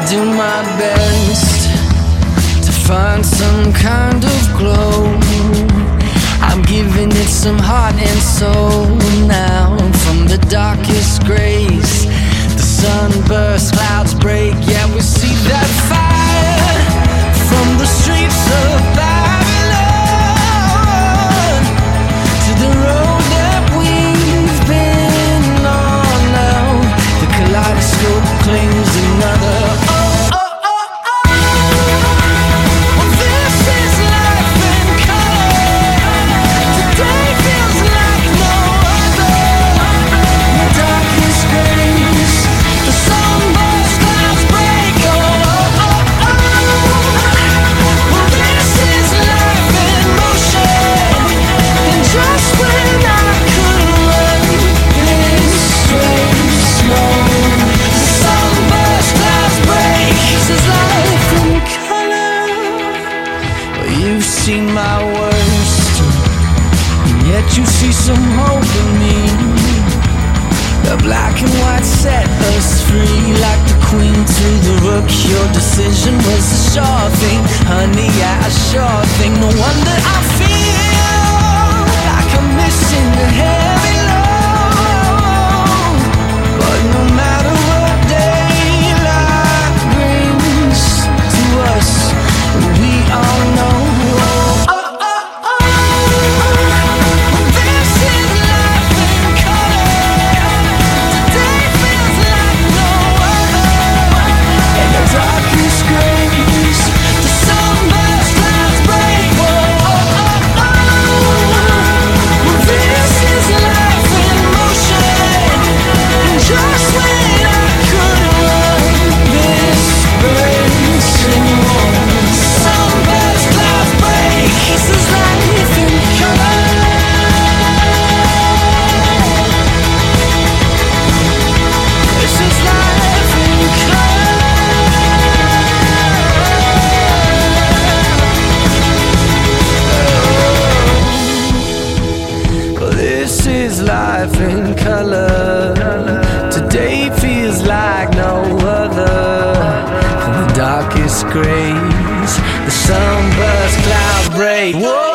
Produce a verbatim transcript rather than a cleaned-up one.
do my best to find some kind of glow. I'm giving it some heart and soul now. From the darkest grays, the sunburst, clouds break. Yeah, we see that fire from the streets of Babylon to the road that we've been on now. The kaleidoscope claims another. You've seen my worst, and yet you see some hope in me. The black and white set us free, like the queen to the rook. Your decision was a sure thing, honey, yeah, a sure thing. No wonder I feel like I'm missing the heavy load. But no matter what daylight brings to us, we all know. This is life in color. Today feels like no other. From the darkest grays, the sunburst clouds break. Whoa.